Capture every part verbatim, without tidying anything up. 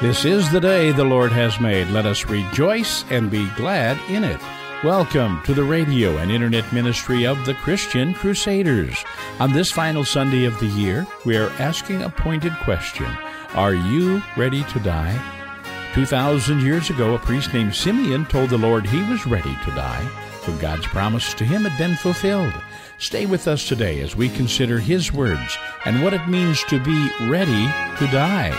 This is the day the Lord has made. Let us rejoice and be glad in it. Welcome to the radio and internet ministry of the Christian Crusaders. On this final Sunday of the year, we are asking a pointed question. Are you ready to die? Two thousand years ago, a priest named Simeon told the Lord he was ready to die, for God's promise to him had been fulfilled. Stay with us today as we consider his words and what it means to be ready to die.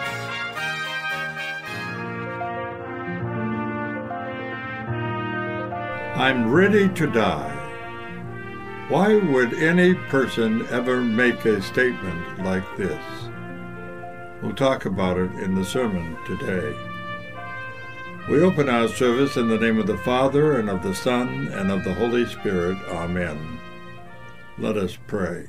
I'm ready to die. Why would any person ever make a statement like this? We'll talk about it in the sermon today. We open our service in the name of the Father, and of the Son, and of the Holy Spirit. Amen. Let us pray.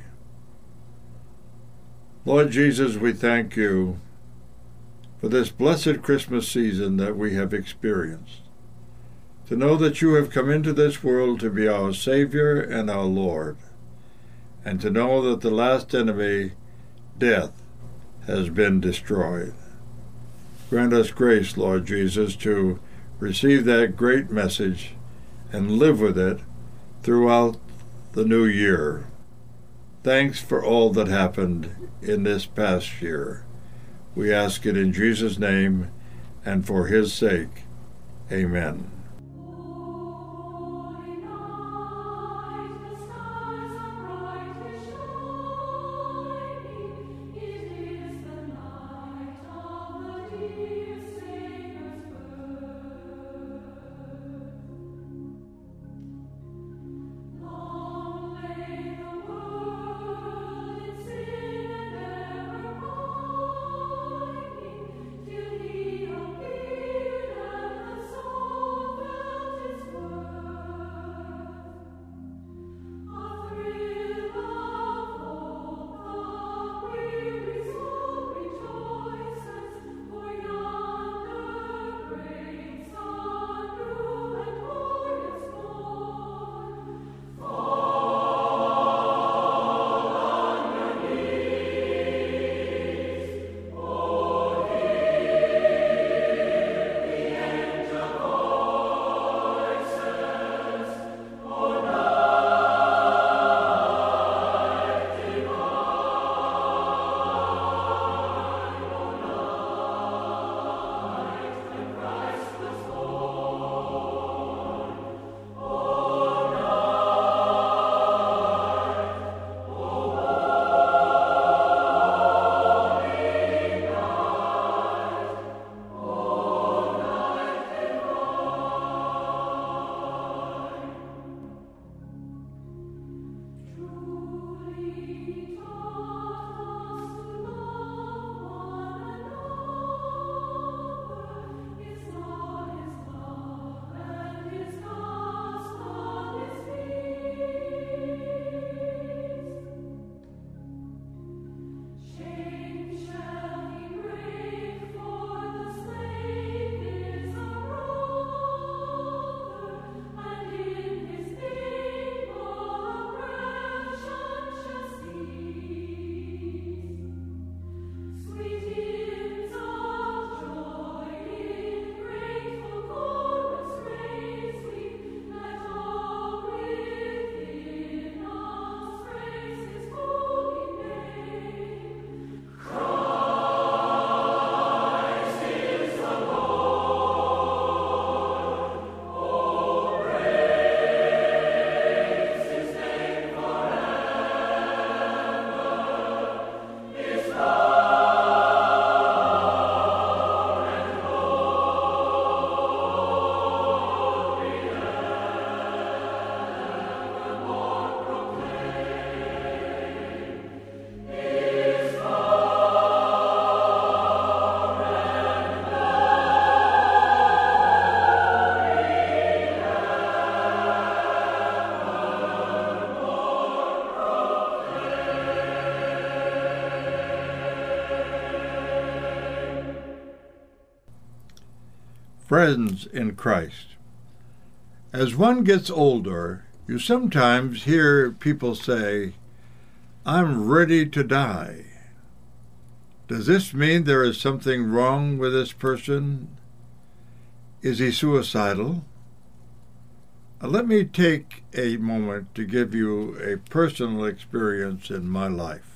Lord Jesus, we thank you for this blessed Christmas season that we have experienced. To know that you have come into this world to be our Savior and our Lord, and to know that the last enemy, death, has been destroyed. Grant us grace, Lord Jesus, to receive that great message and live with it throughout the new year. Thanks for all that happened in this past year. We ask it in Jesus' name and for his sake. Amen. Friends in Christ. As one gets older, you sometimes hear people say, "I'm ready to die." Does this mean there is something wrong with this person? Is he suicidal? Uh, let me take a moment to give you a personal experience in my life.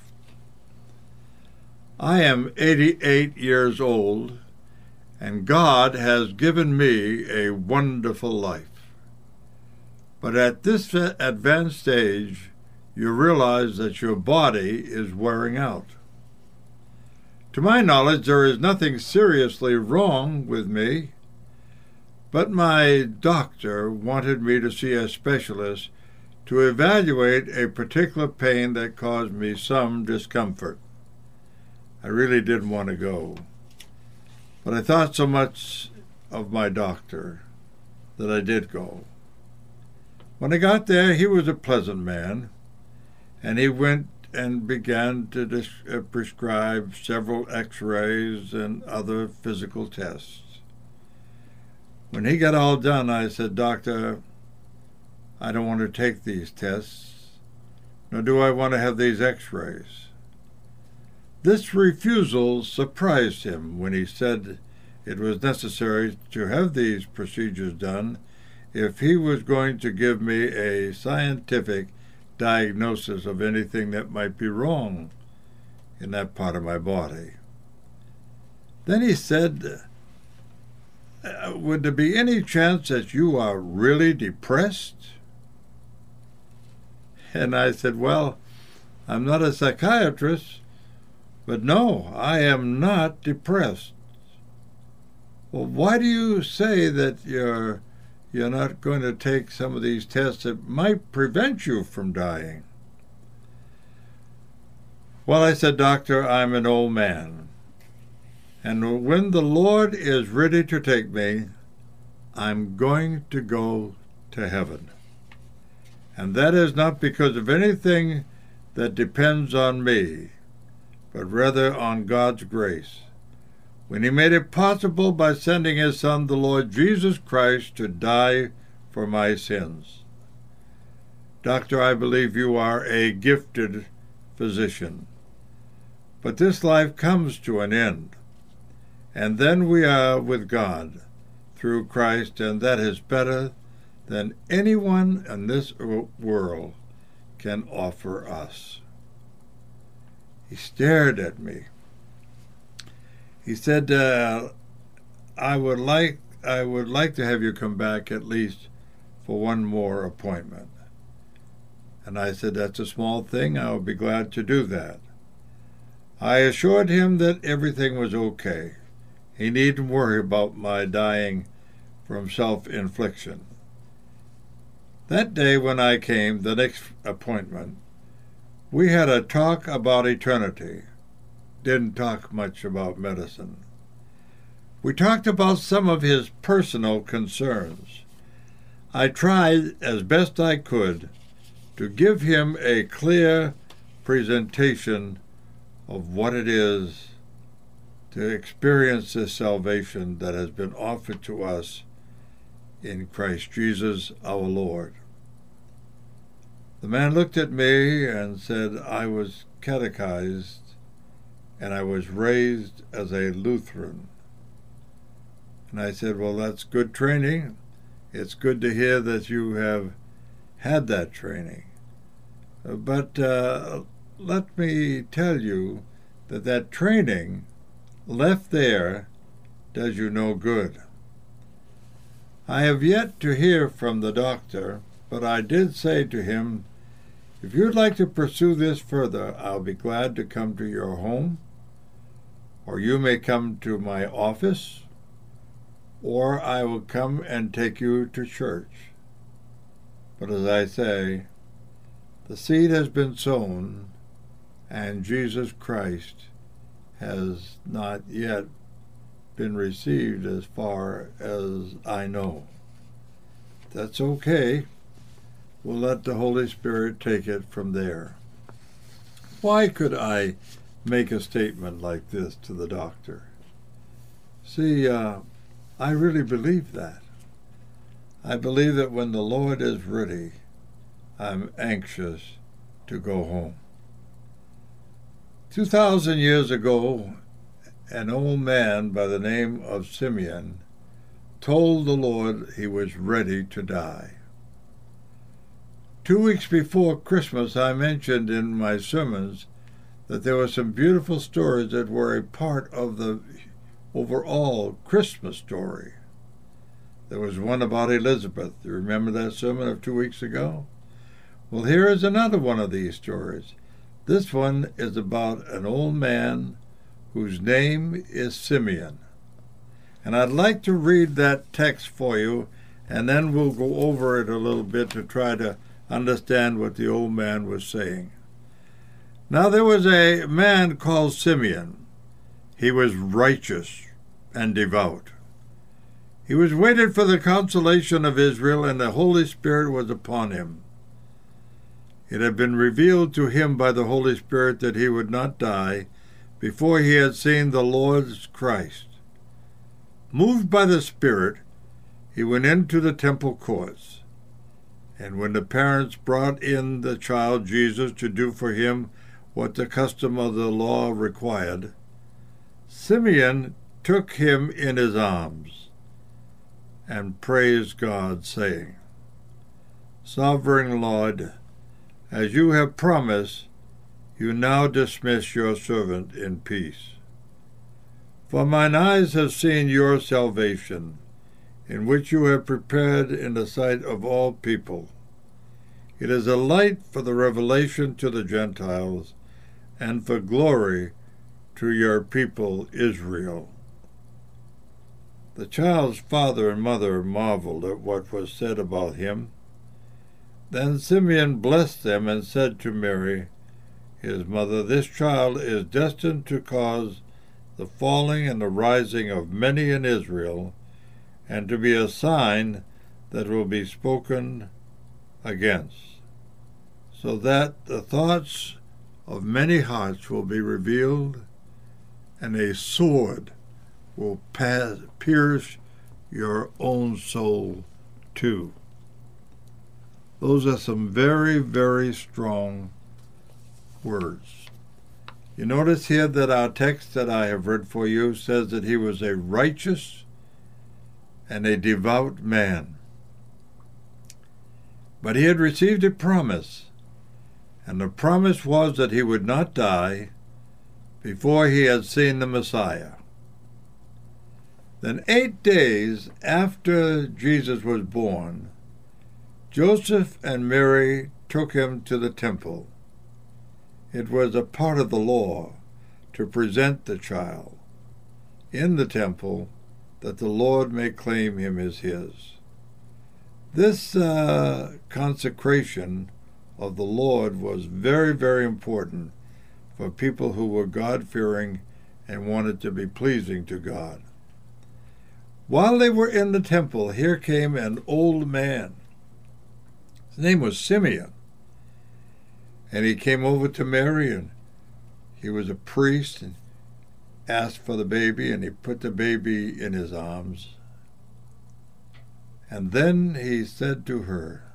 I am eighty-eight years old, and God has given me a wonderful life. But at this advanced stage, you realize that your body is wearing out. To my knowledge, there is nothing seriously wrong with me, but my doctor wanted me to see a specialist to evaluate a particular pain that caused me some discomfort. I really didn't want to go, but I thought so much of my doctor that I did go. When I got there, he was a pleasant man, and he went and began to dis- uh, prescribe several x-rays and other physical tests. When he got all done, I said, "Doctor, I don't want to take these tests, nor do I want to have these x-rays." This refusal surprised him when he said it was necessary to have these procedures done if he was going to give me a scientific diagnosis of anything that might be wrong in that part of my body. Then he said, Uh, would there be any chance that you are really depressed? And I said, well, I'm not a psychiatrist, but no, I am not depressed. Well, why do you say that you're you're not going to take some of these tests that might prevent you from dying? Well, I said, Doctor, I'm an old man. And when the Lord is ready to take me, I'm going to go to heaven. And that is not because of anything that depends on me, but rather on God's grace, when he made it possible by sending his Son, the Lord Jesus Christ, to die for my sins. Doctor, I believe you are a gifted physician, but this life comes to an end. And then we are with God through Christ, and that is better than anyone in this world can offer us. He stared at me. He said, uh, I would like I would like to have you come back at least for one more appointment. And I said, that's a small thing. I would be glad to do that. I assured him that everything was okay. He needn't worry about my dying from self-infliction. That day when I came, the next appointment, we had a talk about eternity. Didn't talk much about medicine. We talked about some of his personal concerns. I tried as best I could to give him a clear presentation of what it is to experience this salvation that has been offered to us in Christ Jesus our Lord. The man looked at me and said, I was catechized and I was raised as a Lutheran. And I said, well, that's good training. It's good to hear that you have had that training. But uh, let me tell you that that training left there does you no good. I have yet to hear from the doctor, but I did say to him, if you'd like to pursue this further, I'll be glad to come to your home, or you may come to my office, or I will come and take you to church. But as I say, the seed has been sown, and Jesus Christ has not yet been received as far as I know. That's okay. We'll let the Holy Spirit take it from there. Why could I make a statement like this to the doctor? See, uh, I really believe that. I believe that when the Lord is ready, I'm anxious to go home. Two thousand years ago, an old man by the name of Simeon told the Lord he was ready to die. Two weeks before Christmas, I mentioned in my sermons that there were some beautiful stories that were a part of the overall Christmas story. There was one about Elizabeth. You remember that sermon of two weeks ago? Well, here is another one of these stories. This one is about an old man whose name is Simeon. And I'd like to read that text for you, and then we'll go over it a little bit to try to understand what the old man was saying. Now there was a man called Simeon. He was righteous and devout. He was waited for the consolation of Israel, and the Holy Spirit was upon him. It had been revealed to him by the Holy Spirit that he would not die before he had seen the Lord's Christ. Moved by the Spirit, he went into the temple courts. And when the parents brought in the child Jesus to do for him what the custom of the law required, Simeon took him in his arms and praised God, saying, Sovereign Lord, as you have promised, you now dismiss your servant in peace. For mine eyes have seen your salvation, in which you have prepared in the sight of all people. It is a light for the revelation to the Gentiles, and for glory to your people Israel. The child's father and mother marveled at what was said about him. Then Simeon blessed them and said to Mary, his mother, This child is destined to cause the falling and the rising of many in Israel, and to be a sign that will be spoken against, so that the thoughts of many hearts will be revealed, and a sword will pass, pierce your own soul too. Those are some very, very strong words. You notice here that our text that I have read for you says that he was a righteous and a devout man. But he had received a promise, and the promise was that he would not die before he had seen the Messiah. Then eight days after Jesus was born, Joseph and Mary took him to the temple. It was a part of the law to present the child in the temple that the Lord may claim him as his. This uh, consecration of the Lord was very, very important for people who were God-fearing and wanted to be pleasing to God. While they were in the temple, here came an old man. His name was Simeon. And he came over to Mary, and he was a priest, and asked for the baby, and he put the baby in his arms. And then he said to her,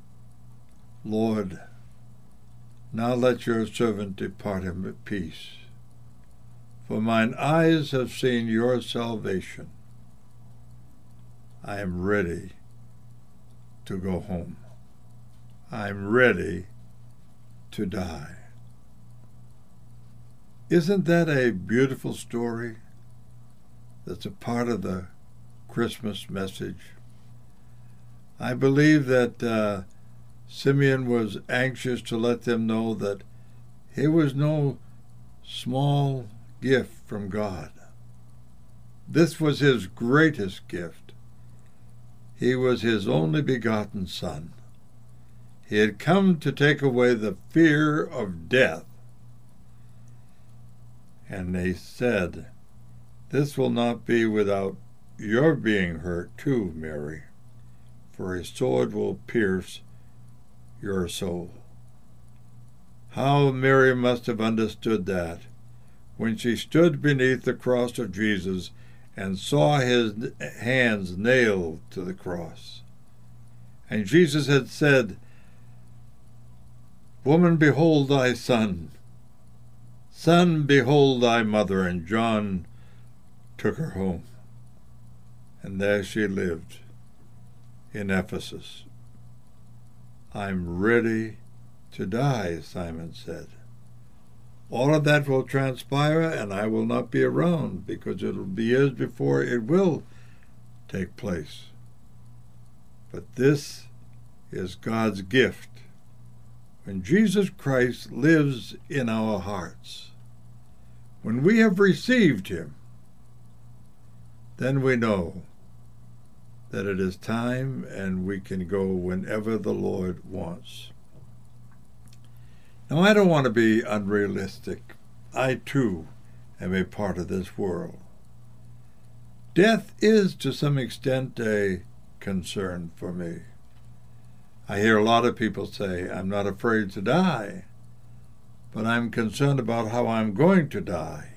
Lord, now let your servant depart in peace, for mine eyes have seen your salvation. I am ready to go home. I am ready to die. Isn't that a beautiful story that's a part of the Christmas message? I believe that uh, Simeon was anxious to let them know that here was no small gift from God. This was his greatest gift. He was his only begotten Son. He had come to take away the fear of death. And they said, This will not be without your being hurt too, Mary, for a sword will pierce your soul. How Mary must have understood that when she stood beneath the cross of Jesus and saw his hands nailed to the cross. And Jesus had said, Woman, behold thy son. Son, behold thy mother. In John took her home. And there she lived in Ephesus. I'm ready to die, Simon said. All of that will transpire, and I will not be around, because it'll be years before it will take place. But this is God's gift. When Jesus Christ lives in our hearts, when we have received him, then we know that it is time and we can go whenever the Lord wants. Now, I don't want to be unrealistic. I, too, am a part of this world. Death is, to some extent, a concern for me. I hear a lot of people say, I'm not afraid to die, but I'm concerned about how I'm going to die.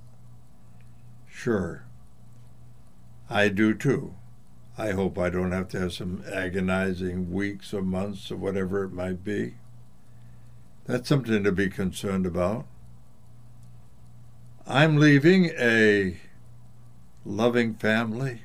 Sure, I do too. I hope I don't have to have some agonizing weeks or months or whatever it might be. That's something to be concerned about. I'm leaving a loving family,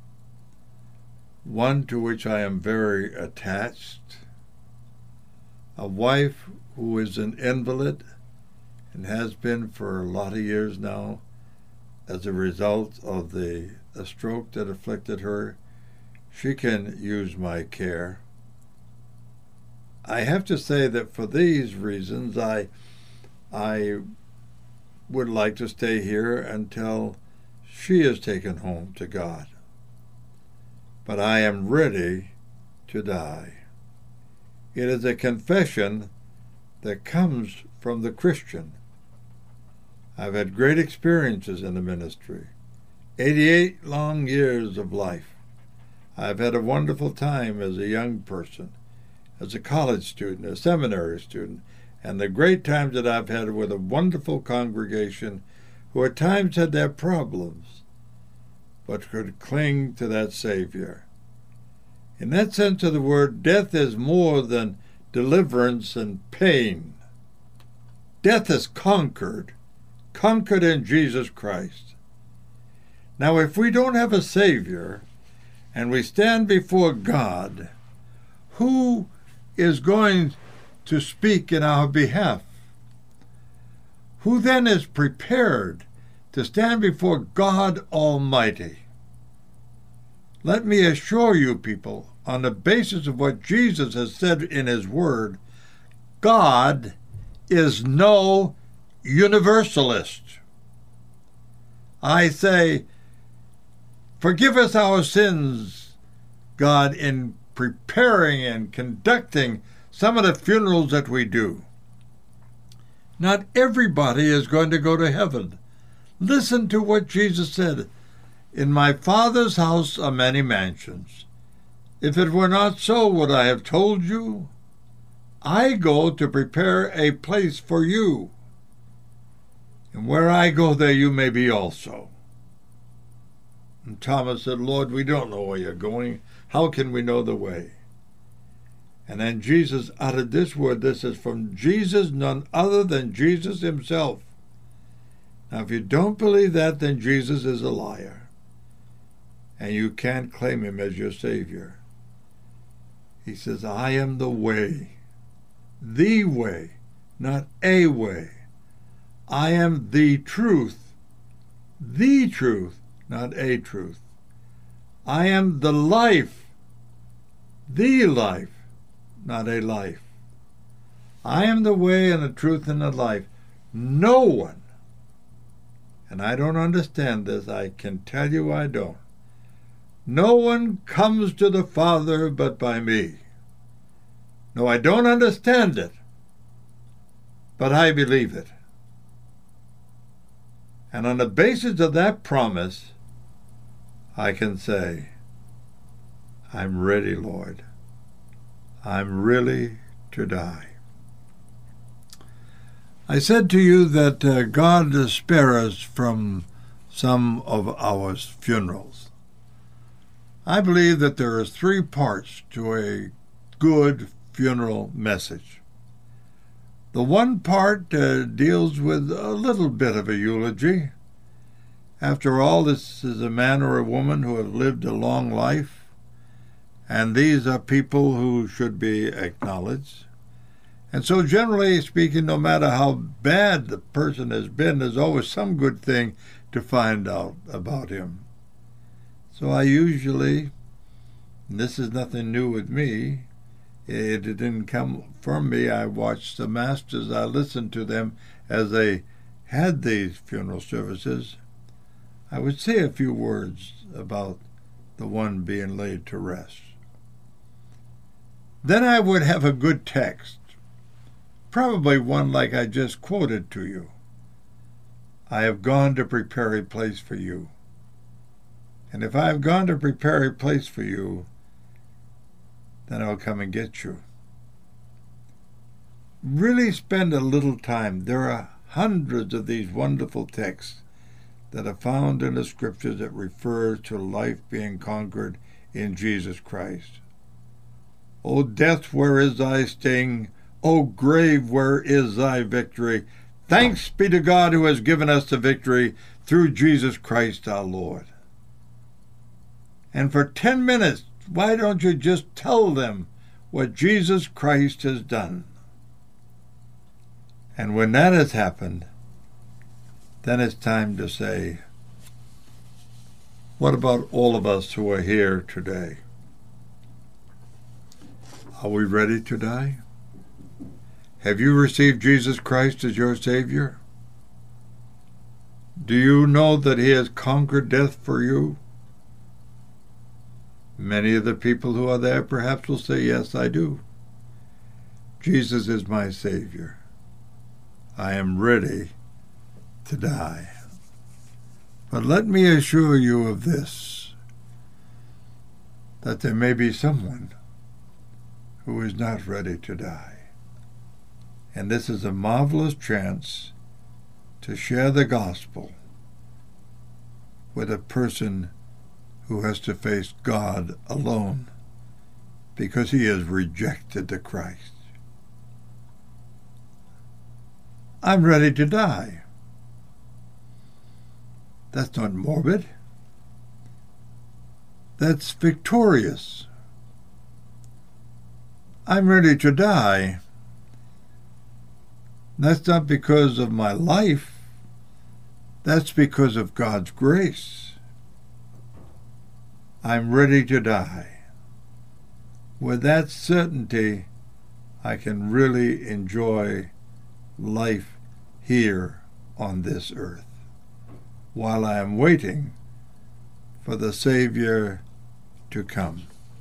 one to which I am very attached, a wife who is an invalid and has been for a lot of years now as a result of the, the stroke that afflicted her. She can use my care. I have to say that for these reasons, I, I would like to stay here until she is taken home to God. But I am ready to die. It is a confession that comes from the Christian. I've had great experiences in the ministry, eighty-eight long years of life. I've had a wonderful time as a young person, as a college student, a seminary student, and the great times that I've had with a wonderful congregation who at times had their problems, but could cling to that Savior. In that sense of the word, death is more than deliverance and pain. Death is conquered, conquered in Jesus Christ. Now, if we don't have a Savior, and we stand before God, who is going to speak in our behalf? Who then is prepared to stand before God Almighty? Let me assure you, people, on the basis of what Jesus has said in his word, God is no universalist. I say, forgive us our sins, God, in preparing and conducting some of the funerals that we do. Not everybody is going to go to heaven. Listen to what Jesus said. In my Father's house are many mansions. If it were not so, would I have told you? I go to prepare a place for you. And where I go, there you may be also. And Thomas said, Lord, we don't know where you're going. How can we know the way? And then Jesus uttered this word. This is from Jesus, none other than Jesus himself. Now, if you don't believe that, then Jesus is a liar. And you can't claim him as your Savior. He says, I am the way, the way, not a way. I am the truth, the truth, not a truth. I am the life, the life, not a life. I am the way and the truth and the life. No one, and I don't understand this, I can tell you I don't. No one comes to the Father but by me. No, I don't understand it, but I believe it. And on the basis of that promise, I can say, I'm ready, Lord. I'm really to die. I said to you that uh, God spare us from some of our funerals. I believe that there are three parts to a good funeral message. The one part uh, deals with a little bit of a eulogy, After all, this is a man or a woman who have lived a long life, and these are people who should be acknowledged. And so generally speaking, no matter how bad the person has been, there's always some good thing to find out about him. So I usually, and this is nothing new with me, it didn't come from me. I watched the masters, I listened to them as they had these funeral services. I would say a few words about the one being laid to rest. Then I would have a good text, probably one like I just quoted to you. I have gone to prepare a place for you. And if I have gone to prepare a place for you, then I'll come and get you. Really spend a little time. There are hundreds of these wonderful texts that are found in the Scriptures that refer to life being conquered in Jesus Christ. O death, where is thy sting? O grave, where is thy victory? Thanks be to God who has given us the victory through Jesus Christ our Lord. And for ten minutes, why don't you just tell them what Jesus Christ has done? And when that has happened, then it's time to say, what about all of us who are here today? Are we ready to die? Have you received Jesus Christ as your Savior? Do you know that He has conquered death for you? Many of the people who are there perhaps will say, yes, I do. Jesus is my Savior. I am ready to die. But let me assure you of this, that there may be someone who is not ready to die. And this is a marvelous chance to share the gospel with a person who has to face God alone because he has rejected the Christ. I'm ready to die. That's not morbid. That's victorious. I'm ready to die. That's not because of my life. That's because of God's grace. I'm ready to die. With that certainty, I can really enjoy life here on this earth, while I am waiting for the Savior to come.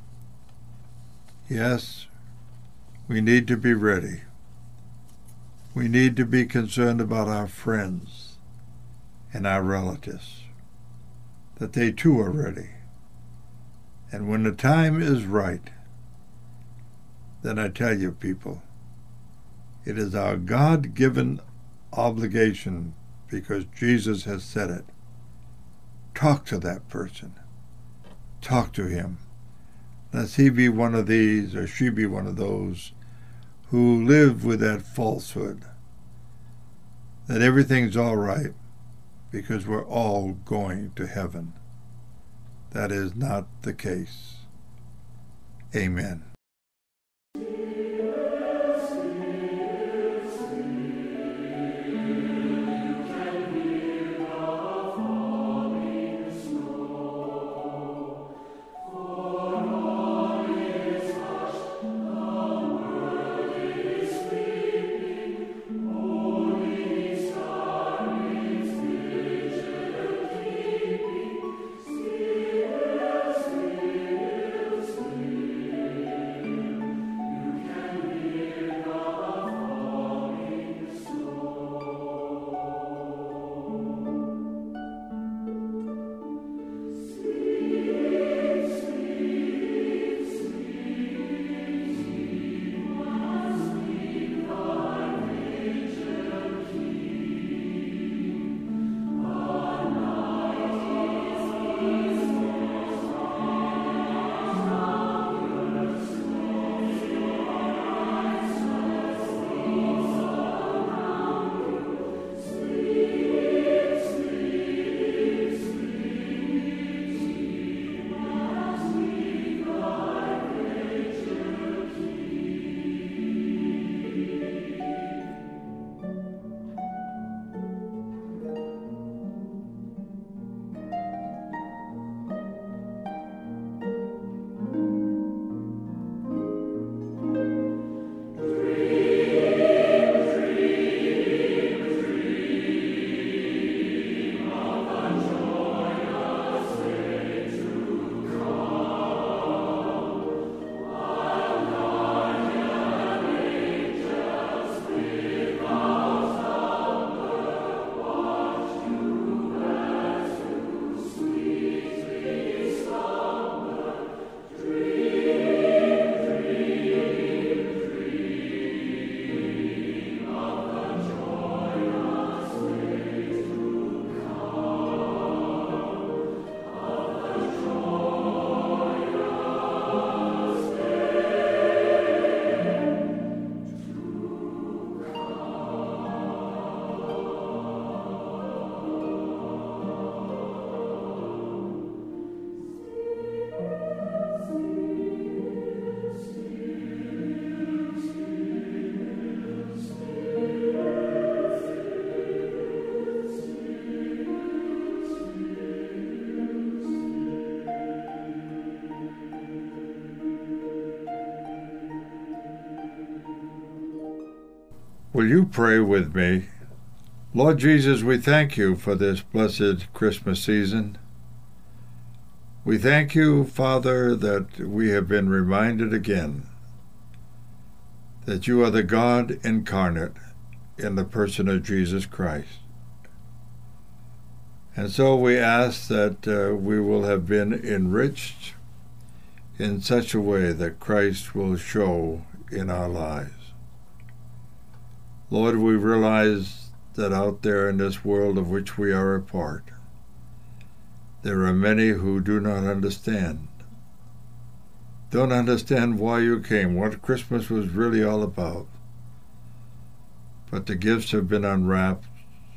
Yes, we need to be ready. We need to be concerned about our friends and our relatives, that they too are ready. And when the time is right, then I tell you, people, it is our God-given obligation, because Jesus has said it. Talk to that person. Talk to him. Lest he be one of these, or she be one of those, who live with that falsehood, that everything's all right because we're all going to heaven. That is not the case. Amen. Will you pray with me? Lord Jesus, we thank you for this blessed Christmas season. We thank you, Father, that we have been reminded again that you are the God incarnate in the person of Jesus Christ. And so we ask that uh, we will have been enriched in such a way that Christ will show in our lives. Lord, we realize that out there in this world of which we are a part, there are many who do not understand. Don't understand why you came, what Christmas was really all about. But the gifts have been unwrapped,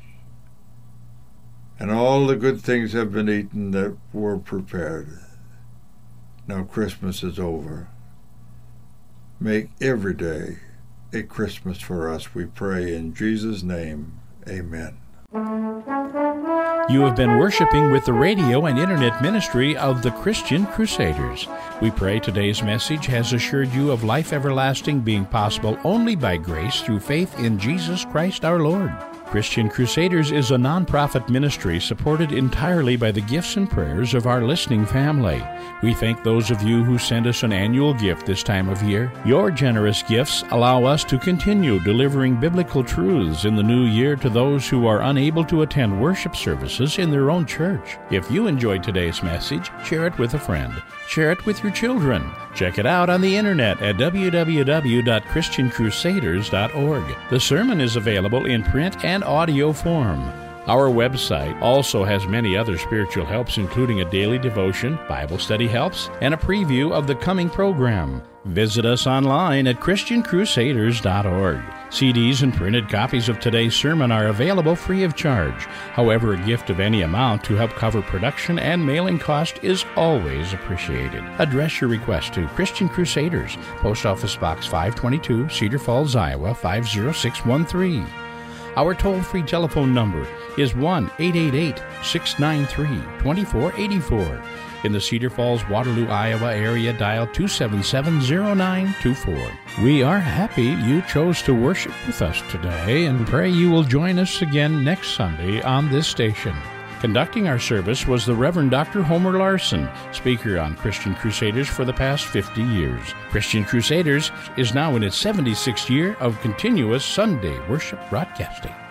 and all the good things have been eaten that were prepared. Now Christmas is over. Make every day a Christmas for us, we pray in Jesus' name. Amen. You have been worshiping with the radio and internet ministry of the Christian Crusaders. We pray today's message has assured you of life everlasting being possible only by grace through faith in Jesus Christ our Lord. Christian Crusaders is a nonprofit ministry supported entirely by the gifts and prayers of our listening family. We thank those of you who send us an annual gift this time of year. Your generous gifts allow us to continue delivering biblical truths in the new year to those who are unable to attend worship services in their own church. If you enjoyed today's message, share it with a friend. Share it with your children. Check it out on the internet at w w w dot christian crusaders dot org. The sermon is available in print and audio form. Our website also has many other spiritual helps, including a daily devotion, Bible study helps, and a preview of the coming program. Visit us online at christian crusaders dot org. C Ds and printed copies of today's sermon are available free of charge. However, a gift of any amount to help cover production and mailing cost is always appreciated. Address your request to Christian Crusaders, Post Office Box five twenty-two, Cedar Falls, Iowa five oh six one three. Our toll-free telephone number is one eight eight eight, six nine three, two four eight four. In the Cedar Falls, Waterloo, Iowa area, dial two seven seven, zero nine two four. We are happy you chose to worship with us today and pray you will join us again next Sunday on this station. Conducting our service was the Reverend Doctor Homer Larson, speaker on Christian Crusaders for the past fifty years. Christian Crusaders is now in its seventy-sixth year of continuous Sunday worship broadcasting.